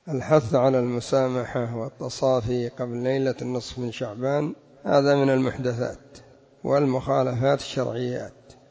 الحث على المسامحة والتصافي قبل ليلة النصف من شعبان هذا من المحدثات والمخالفات الشرعيات،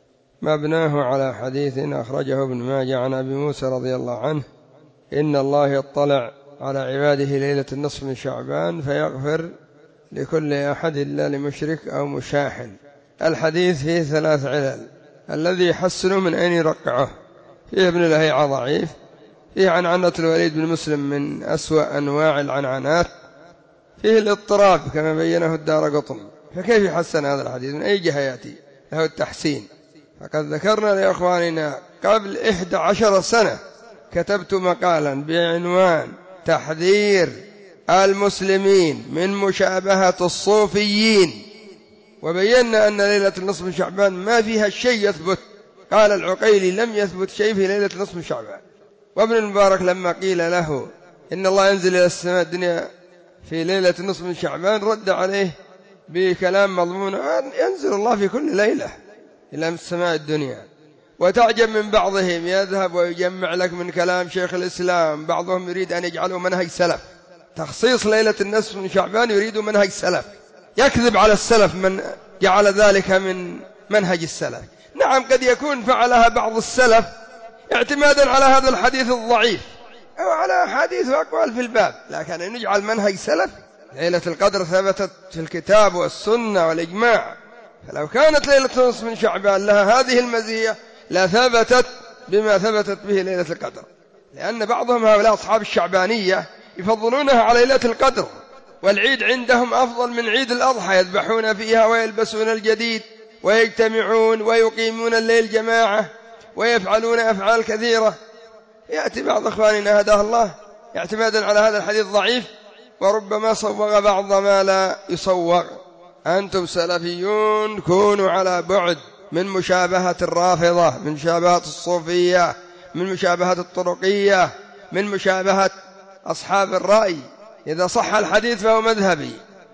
مبناه على حديث أخرجه ابن ماجه عن أبي موسى رضي الله عنه: إن الله يطلع على عباده ليلة النصف من شعبان فيغفر لكل أحد إلا لمشرك أو مشاحن. الحديث فيه 3 علل: الذي يحسنه من أين يرقعه؟ فيه ابن لهيعة ضعيف، فيه عنعنة الوليد بن مسلم من أسوأ أنواع العنعنات، فيه الاضطراب كما بينه الدارقطني. فكيف يحسن هذا الحديث؟ من أي جهة يأتي له التحسين؟ فقد ذكرنا لإخواننا قبل 11 سنة كتبت مقالا بعنوان تحذير المسلمين من مشابهة الصوفيين، وبينا أن ليلة النصف من شعبان ما فيها شيء يثبت. قال العقيلي: لم يثبت شيء في ليلة النصف من شعبان. وابن المبارك لما قيل له إن الله ينزل إلى السماء الدنيا في ليلة النصف من شعبان رد عليه بكلام مضمون: ينزل الله في كل ليلة إلى السماء الدنيا. وتعجب من بعضهم يذهب ويجمع لك من كلام شيخ الإسلام، بعضهم يريد أن يجعله منهج سلف، تخصيص ليلة النصف من شعبان يريد منهج سلف، يكذب على السلف من جعل ذلك من منهج السلف. نعم، قد يكون فعلها بعض السلف اعتمادا على هذا الحديث الضعيف أو على حديث وأقوال في الباب، لكن أن نجعل منهج سلف. ليلة القدر ثبتت في الكتاب والسنة والإجماع، فلو كانت ليلة النصف من شعبان لها هذه المزية لا ثبتت بما ثبتت به ليلة القدر، لأن بعضهم هؤلاء أصحاب الشعبانية يفضلونها على ليلة القدر، والعيد عندهم أفضل من عيد الأضحى، يذبحون فيها ويلبسون الجديد ويجتمعون ويقيمون الليل جماعة ويفعلون أفعال كثيرة. يأتي بعض أخواننا هداه الله اعتمادا على هذا الحديث ضعيف، وربما صوغ بعض ما لا يصوغ. أنتم سلفيون كونوا على بعد من مشابهة الرافضة، من مشابهة الصوفية، من مشابهة الطرقية، من مشابهة أصحاب الرأي. إذا صح الحديث فهو مذهبي.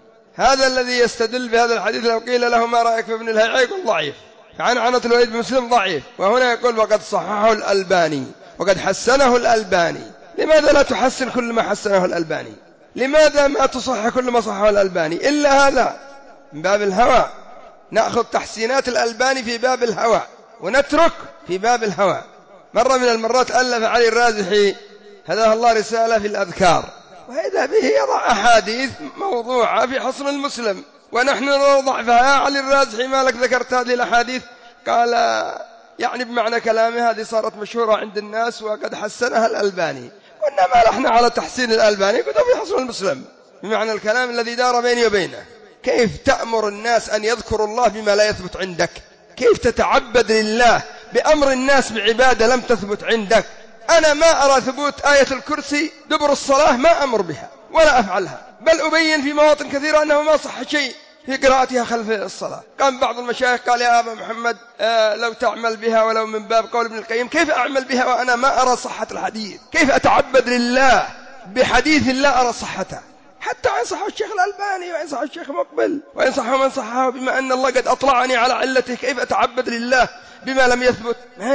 هذا الذي يستدل بهذا الحديث لو قيل له ما رأيك في ابن لهيعة يقول ضعيف، فعنعنة الوليد بن مسلم ضعيف، وهنا يقول وقد صححه الألباني وقد حسنه الألباني. لماذا لا تحسن كل ما حسنه الألباني؟ لماذا ما تصحح كل ما صححه الألباني؟ إلا هذا من باب الهوى. نأخذ تحسينات الألباني في باب الهوى ونترك في باب الهوى. مرة من المرات ألف علي الرازحي هداه الله رسالة في الأذكار، وإذا به يضع أحاديث موضوعة في حصن المسلم، ونحن نوضع فيها. علي الرازحي ما لك ذكرت هذه الأحاديث؟ قال يعني بمعنى كلامه هذه صارت مشهورة عند الناس وقد حسنها الألباني. وإنما نحن على تحسين الألباني قد في حصن المسلم، بمعنى الكلام الذي دار بيني وبينه. كيف تأمر الناس أن يذكروا الله بما لا يثبت عندك؟ كيف تتعبد لله بأمر الناس بعبادة لم تثبت عندك؟ أنا ما أرى ثبوت آية الكرسي دبر الصلاة، ما أمر بها ولا أفعلها، بل أبين في مواطن كثيرة أنه ما صح شيء في قراءتها خلف الصلاة. قام بعض المشايخ قال يا أبا محمد لو تعمل بها ولو من باب قول ابن القيم. كيف أعمل بها وأنا ما أرى صحة الحديث؟ كيف أتعبد لله بحديث لا أرى صحته؟ حتى وإن صحه الشيخ الألباني وإن صحه الشيخ مقبل وإن صحه من صحه، بما أن الله قد أطلعني على علته، كيف أتعبد لله بما لم يثبت؟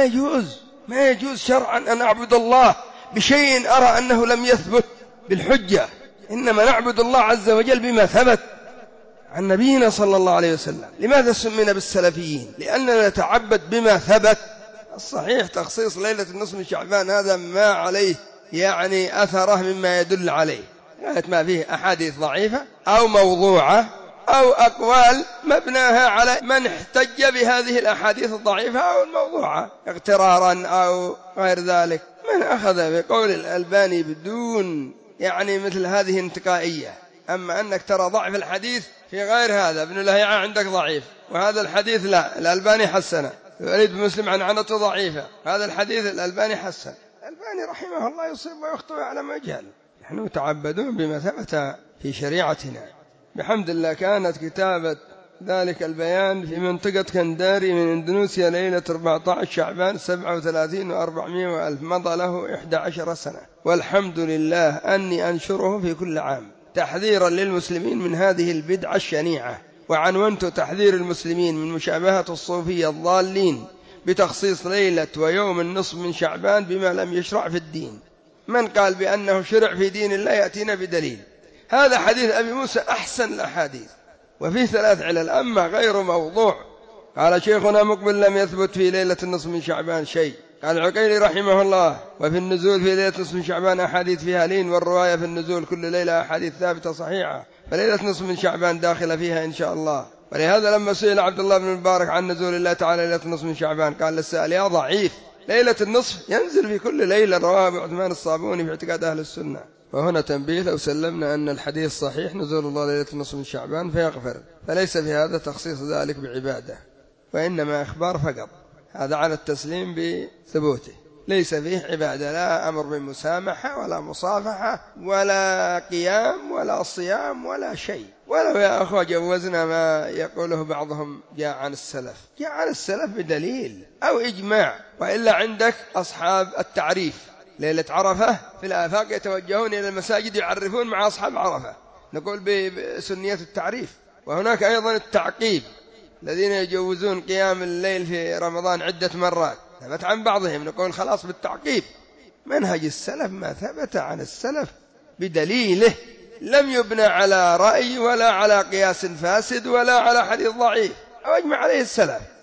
ما يجوز شرعا أن أعبد الله بشيء أرى أنه لم يثبت بالحجة. إنما نعبد الله عز وجل بما ثبت عن نبينا صلى الله عليه وسلم. لماذا سمينا بالسلفيين؟ لأننا نتعبد بما ثبت. الصحيح تخصيص ليلة النصف من شعبان هذا ما عليه يعني أثره مما يدل عليه، ما فيه أحاديث ضعيفة أو موضوعة أو أقوال مبناها على من احتج بهذه الأحاديث الضعيفة أو الموضوعة اغترارا أو غير ذلك. من أخذ بقول الألباني بدون يعني مثل هذه انتقائية. أما أنك ترى ضعف الحديث في غير هذا، ابن لهيعة عندك ضعيف وهذا الحديث لا، الألباني حسنه. الوليد بن مسلم عنعنته ضعيفة، هذا الحديث الألباني حسن. الألباني رحمه الله يصيب ويخطئ على ما يجهل. نحن متعبدون بما ثبت في شريعتنا بحمد الله. كانت كتابة ذلك البيان في منطقة كنداري من إندونيسيا ليلة 14 شعبان 37 و400 وألف، مضى له 11 سنة، والحمد لله أني أنشره في كل عام تحذيرا للمسلمين من هذه البدعة الشنيعة. وعنونت تحذير المسلمين من مشابهة الصوفية الضالين بتخصيص ليلة ويوم النصف من شعبان بما لم يشرع في الدين. من قال بأنه شرع في دين الله يأتينا بدليل. هذا حديث أبي موسى أحسن الأحاديث، وفيه 3 علل، أما غير موضوع. قال شيخنا مقبل لم يثبت في ليلة النصف من شعبان شيء. قال العقيلي رحمه الله وفي النزول في ليلة نصف من شعبان أحاديث فيها لين، والرواية في النزول كل ليلة أحاديث ثابتة صحيحة، فليلة نصف من شعبان داخلة فيها إن شاء الله. ولهذا لما سئل عبد الله بن المبارك عن نزول الله تعالى ليلة النصف من شعبان قال للسائل يا ضعيف، ليلة النصف ينزل في كل ليلة، رواه أبو عثمان الصابوني في اعتقاد أهل السنة. وهنا تنبيه، لو سلمنا أن الحديث صحيح نزول الله ليلة النصف من شعبان فيغفر، فليس في هذا تخصيص ذلك بعبادة، وإنما إخبار فقط، هذا على التسليم بثبوته، ليس فيه عبادة، لا أمر بالمسامحة ولا مصافحة ولا قيام ولا صيام ولا شيء. ولو يا أخوة جوزنا ما يقوله بعضهم جاء عن السلف، جاء عن السلف بدليل أو إجماع، وإلا عندك أصحاب التعريف ليلة عرفة في الآفاق يتوجهون إلى المساجد يعرفون مع أصحاب عرفة، نقول بسنية التعريف. وهناك أيضا التعقيب الذين يجوزون قيام الليل في رمضان عدة مرات، ثبت عن بعضهم، نقول خلاص بالتعقيب. منهج السلف ما ثبت عن السلف بدليله، لم يبنى على رأي ولا على قياس فاسد ولا على حديث ضعيف، أو أجمع عليه السلف.